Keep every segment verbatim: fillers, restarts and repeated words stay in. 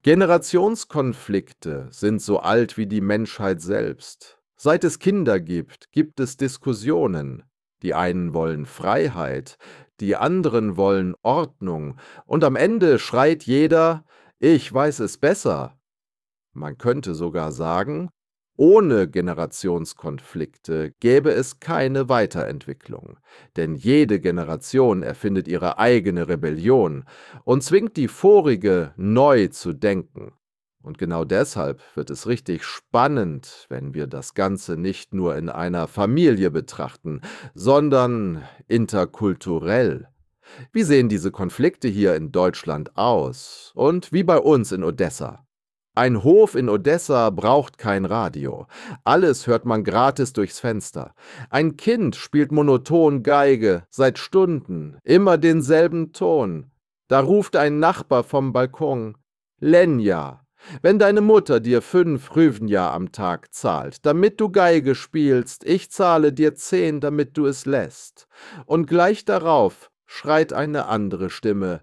Generationskonflikte sind so alt wie die Menschheit selbst. Seit es Kinder gibt, gibt es Diskussionen. Die einen wollen Freiheit, die anderen wollen Ordnung, und am Ende schreit jeder: „Ich weiß es besser!" Man könnte sogar sagen, ohne Generationskonflikte gäbe es keine Weiterentwicklung, denn jede Generation erfindet ihre eigene Rebellion und zwingt die vorige neu zu denken. Und genau deshalb wird es richtig spannend, wenn wir das Ganze nicht nur in einer Familie betrachten, sondern interkulturell. Wie sehen diese Konflikte hier in Deutschland aus und wie bei uns in Odessa? Ein Hof in Odessa braucht kein Radio. Alles hört man gratis durchs Fenster. Ein Kind spielt monoton Geige, seit Stunden, immer denselben Ton. Da ruft ein Nachbar vom Balkon: „Lenja, wenn deine Mutter dir fünf Hryvnia am Tag zahlt, damit du Geige spielst, ich zahle dir zehn, damit du es lässt." Und gleich darauf schreit eine andere Stimme: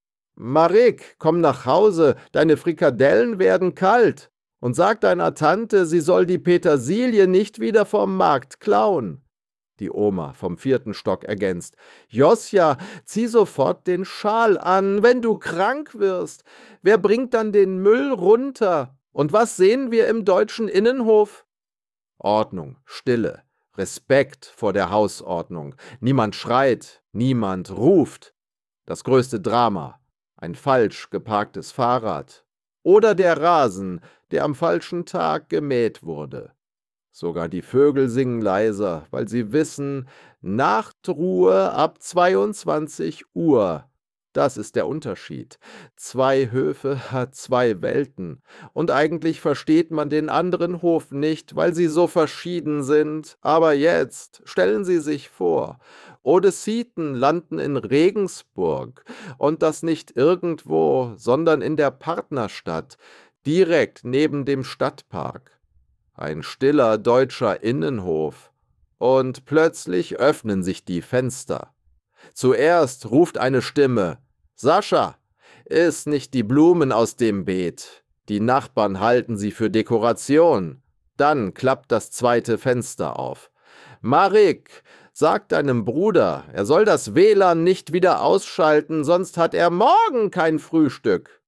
„Marik, komm nach Hause, deine Frikadellen werden kalt. Und sag deiner Tante, sie soll die Petersilie nicht wieder vom Markt klauen." Die Oma vom vierten Stock ergänzt: „Josja, zieh sofort den Schal an, wenn du krank wirst. Wer bringt dann den Müll runter? Und was sehen wir im deutschen Innenhof?" Ordnung, Stille, Respekt vor der Hausordnung. Niemand schreit, niemand ruft. Das größte Drama: ein falsch geparktes Fahrrad oder der Rasen, der am falschen Tag gemäht wurde. Sogar die Vögel singen leiser, weil sie wissen: Nachtruhe ab zweiundzwanzig Uhr. Das ist der Unterschied. Zwei Höfe hat zwei Welten. Und eigentlich versteht man den anderen Hof nicht, weil sie so verschieden sind. Aber jetzt stellen Sie sich vor, Odessiten landen in Regensburg, und das nicht irgendwo, sondern in der Partnerstadt, direkt neben dem Stadtpark. Ein stiller deutscher Innenhof. Und plötzlich öffnen sich die Fenster. Zuerst ruft eine Stimme: „Sascha, iss nicht die Blumen aus dem Beet. Die Nachbarn halten sie für Dekoration." Dann klappt das zweite Fenster auf. „Marik, sag deinem Bruder, er soll das W L A N nicht wieder ausschalten, sonst hat er morgen kein Frühstück."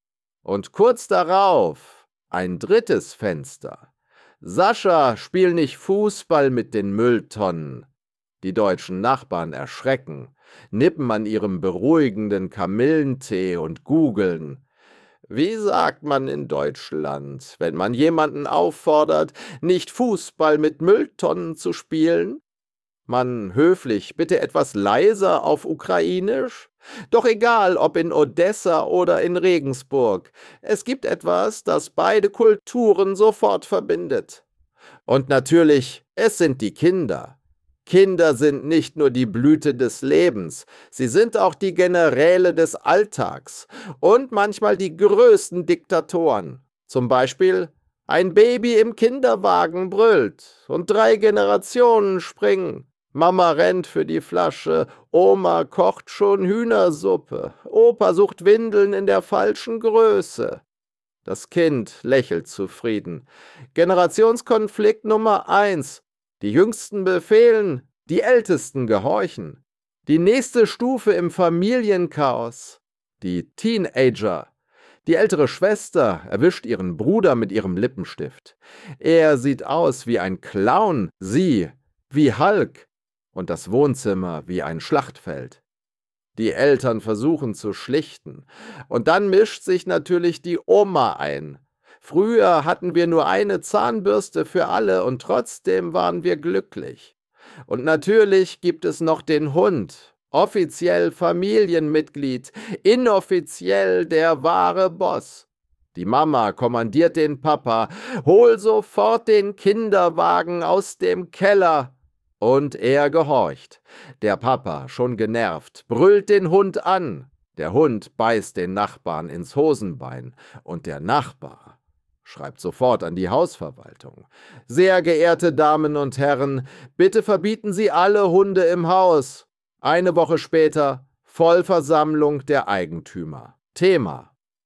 Und kurz darauf ein drittes Fenster: „Sascha, spiel nicht Fußball mit den Mülltonnen." Die deutschen Nachbarn erschrecken, nippen an ihrem beruhigenden Kamillentee und googeln: Wie sagt man in Deutschland, wenn man jemanden auffordert, nicht Fußball mit Mülltonnen zu spielen? Mann, höflich, bitte etwas leiser auf Ukrainisch? Doch egal, ob in Odessa oder in Regensburg, es gibt etwas, das beide Kulturen sofort verbindet. Und natürlich, es sind die Kinder. Kinder sind nicht nur die Blüte des Lebens, sie sind auch die Generäle des Alltags und manchmal die größten Diktatoren. Zum Beispiel: Ein Baby im Kinderwagen brüllt und drei Generationen springen. Mama rennt für die Flasche, Oma kocht schon Hühnersuppe, Opa sucht Windeln in der falschen Größe. Das Kind lächelt zufrieden. Generationskonflikt Nummer eins. Die Jüngsten befehlen, die Ältesten gehorchen. Die nächste Stufe im Familienchaos: die Teenager. Die ältere Schwester erwischt ihren Bruder mit ihrem Lippenstift. Er sieht aus wie ein Clown, sie wie Hulk und das Wohnzimmer wie ein Schlachtfeld. Die Eltern versuchen zu schlichten. Und dann mischt sich natürlich die Oma ein. Früher hatten wir nur eine Zahnbürste für alle und trotzdem waren wir glücklich. Und natürlich gibt es noch den Hund, offiziell Familienmitglied, inoffiziell der wahre Boss. Die Mama kommandiert den Papa: Hol sofort den Kinderwagen aus dem Keller. Und er gehorcht. Der Papa, schon genervt, brüllt den Hund an. Der Hund beißt den Nachbarn ins Hosenbein. Und der Nachbar schreibt sofort an die Hausverwaltung: Sehr geehrte Damen und Herren, bitte verbieten Sie alle Hunde im Haus. Eine Woche später: Vollversammlung der Eigentümer. Thema: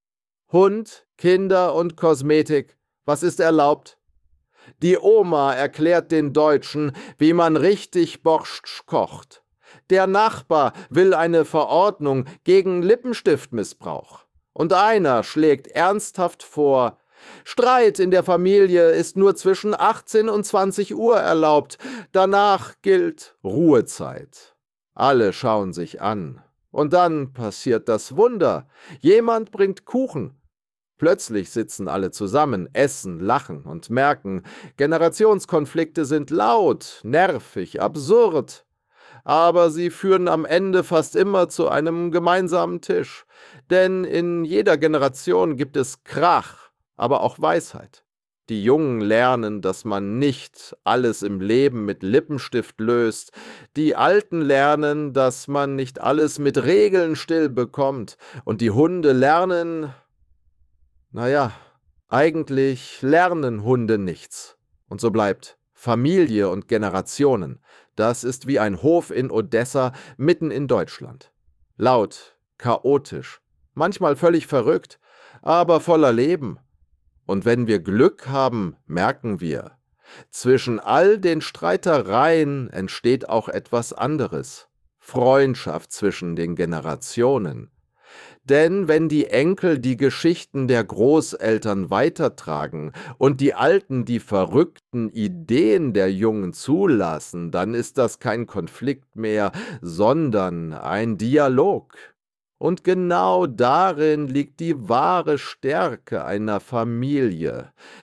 Hund, Kinder und Kosmetik, was ist erlaubt? Die Oma erklärt den Deutschen, wie man richtig Borscht kocht. Der Nachbar will eine Verordnung gegen Lippenstiftmissbrauch. Und einer schlägt ernsthaft vor, Streit in der Familie ist nur zwischen achtzehn und zwanzig Uhr erlaubt, danach gilt Ruhezeit. Alle schauen sich an. Und dann passiert das Wunder. Jemand bringt Kuchen. Plötzlich sitzen alle zusammen, essen, lachen und merken, Generationskonflikte sind laut, nervig, absurd. Aber sie führen am Ende fast immer zu einem gemeinsamen Tisch. Denn in jeder Generation gibt es Krach, aber auch Weisheit. Die Jungen lernen, dass man nicht alles im Leben mit Lippenstift löst. Die Alten lernen, dass man nicht alles mit Regeln still bekommt. Und die Hunde lernen, naja, eigentlich lernen Hunde nichts. Und so bleibt Familie und Generationen. Das ist wie ein Hof in Odessa mitten in Deutschland. Laut, chaotisch, manchmal völlig verrückt, aber voller Leben. Und wenn wir Glück haben, merken wir, zwischen all den Streitereien entsteht auch etwas anderes. Freundschaft zwischen den Generationen. Denn wenn die Enkel die Geschichten der Großeltern weitertragen und die Alten die verrückten Ideen der Jungen zulassen, dann ist das kein Konflikt mehr, sondern ein Dialog. Und genau darin liegt die wahre Stärke einer Familie.